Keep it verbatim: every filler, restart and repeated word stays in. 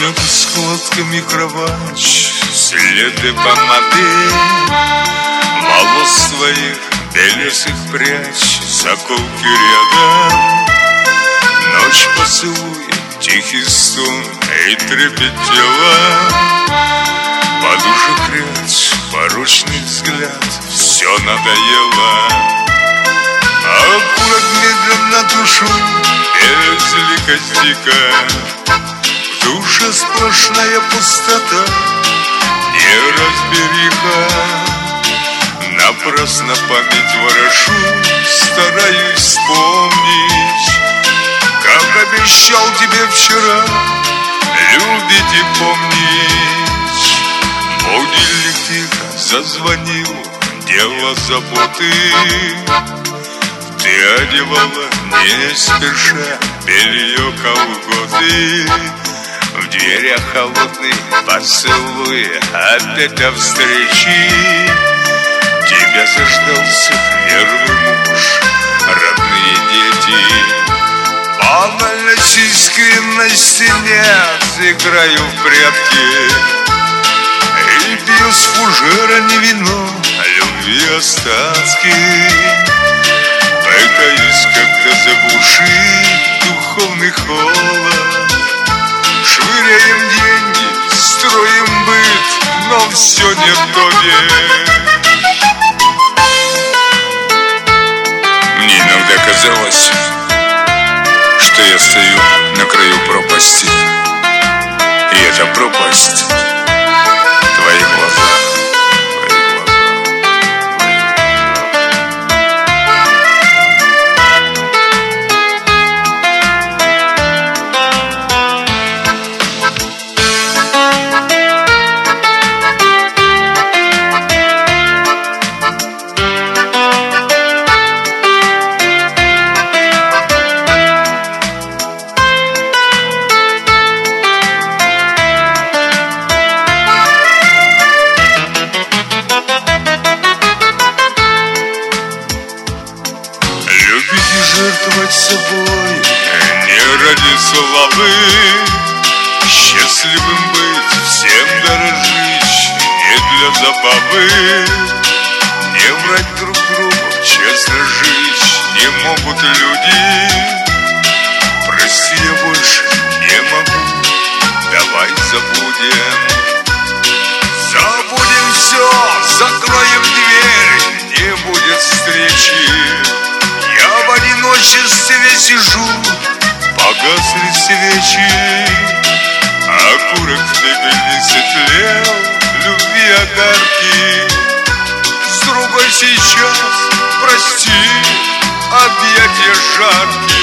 Под складками кровать, следы помады, волос своих белесых прячь, заколки рядом. Ночь поцелуй, тихий стон и трепет тела. Подушек ряд, порочный взгляд, все надоело. А окурок медленно тушу, без ликостика. В душе сплошная пустота, неразбериха. Напрасно память ворошу, стараюсь вспомнить, как обещал тебе вчера любить и помнить. Будильник тихо зазвонил, дело заботы. Ты одевала не спеша белье, колготы. В дверях холодный поцелуй, опять о встрече. Тебя заждался верный муж, родные дети. По банальной искренной стене играю в прятки и пью с фужера не вино, а любви остатки. Пытаюсь как-то заглушить духовный холод. Швыряем деньги, строим быт, но все не вдове. Мне иногда казалось, что я стою на краю пропасти, и эта пропасть — твои глаза. Жертвовать собой не ради славы, счастливым быть, всем дорожить не для забавы. Не врать друг другу, честно жить не могут люди. Прости, я больше не могу, давай забудем. Забудем все, закроем дверь, не будет встречи. Я в одиночестве сижу, погасли свечи. Окурок в пепельнице тлел, любви огарки. С другой сейчас, прости, объятия жаркие.